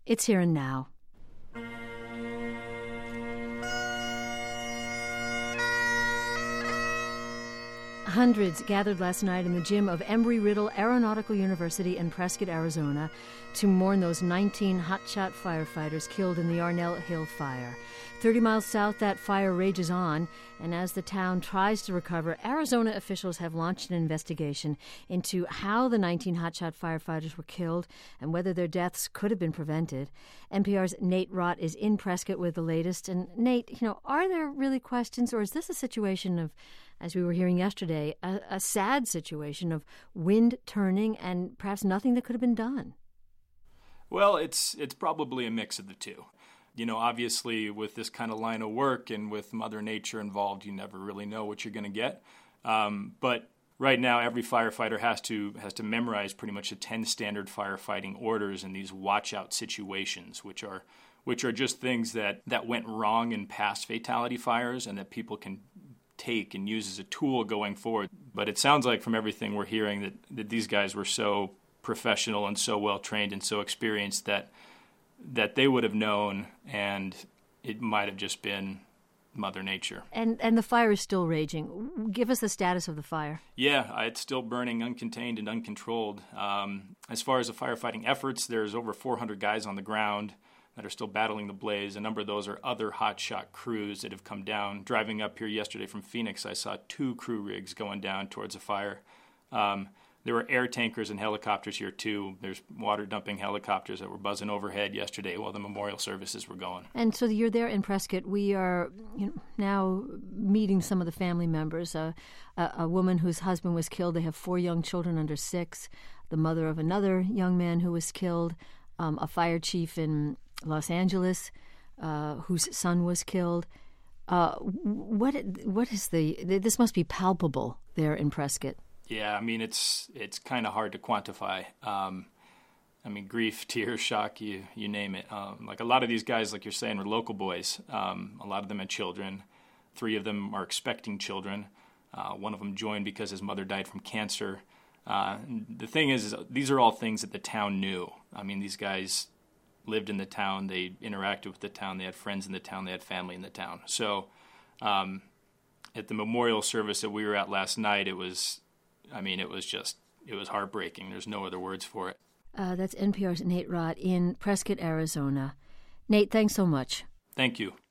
It's Here and Now. Hundreds gathered last night in the gym of Embry-Riddle Aeronautical University in Prescott, Arizona, to mourn those 19 hotshot firefighters killed in the Arnell Hill fire. 30 miles south, that fire rages on, and as the town tries to recover, Arizona officials have launched an investigation into how the 19 hotshot firefighters were killed and whether their deaths could have been prevented. NPR's Nate Rott is in Prescott with the latest. And Nate, are there really questions, or is this a situation of, as we were hearing yesterday, a sad situation of wind turning and perhaps nothing that could have been done? Well, it's probably a mix of the two. Obviously, with this kind of line of work and with Mother Nature involved, you never really know what you're going to get. But right now, every firefighter has to memorize pretty much the 10 standard firefighting orders in these watch-out situations, which are just things that went wrong in past fatality fires and that people can take and use as a tool going forward. But it sounds like from everything we're hearing that these guys were so professional and so well trained and so experienced that they would have known, and it might have just been Mother Nature. And the fire is still raging. Give us the status of the fire. Yeah, it's still burning uncontained and uncontrolled. As far as the firefighting efforts, there's over 400 guys on the ground that are still battling the blaze. A number of those are other hotshot crews that have come down. Driving up here yesterday from Phoenix, I saw 2 crew rigs going down towards a fire. There were air tankers and helicopters here, too. There's water-dumping helicopters that were buzzing overhead yesterday while the memorial services were going. And so you're there in Prescott. We are now meeting some of the family members. A woman whose husband was killed. They have 4 young children under 6. The mother of another young man who was killed. A fire chief in Los Angeles whose son was killed. What is this must be palpable there in Prescott. Yeah, I mean, it's kind of hard to quantify. Grief, tears, shock, you name it. Like a lot of these guys, like you're saying, were local boys. A lot of them had children. 3 of them are expecting children. One of them joined because his mother died from cancer. The thing is, these are all things that the town knew. I mean, these guys lived in the town. They interacted with the town. They had friends in the town. They had family in the town. So at the memorial service that we were at last night, it was heartbreaking. There's no other words for it. That's NPR's Nate Rott in Prescott, Arizona. Nate, thanks so much. Thank you.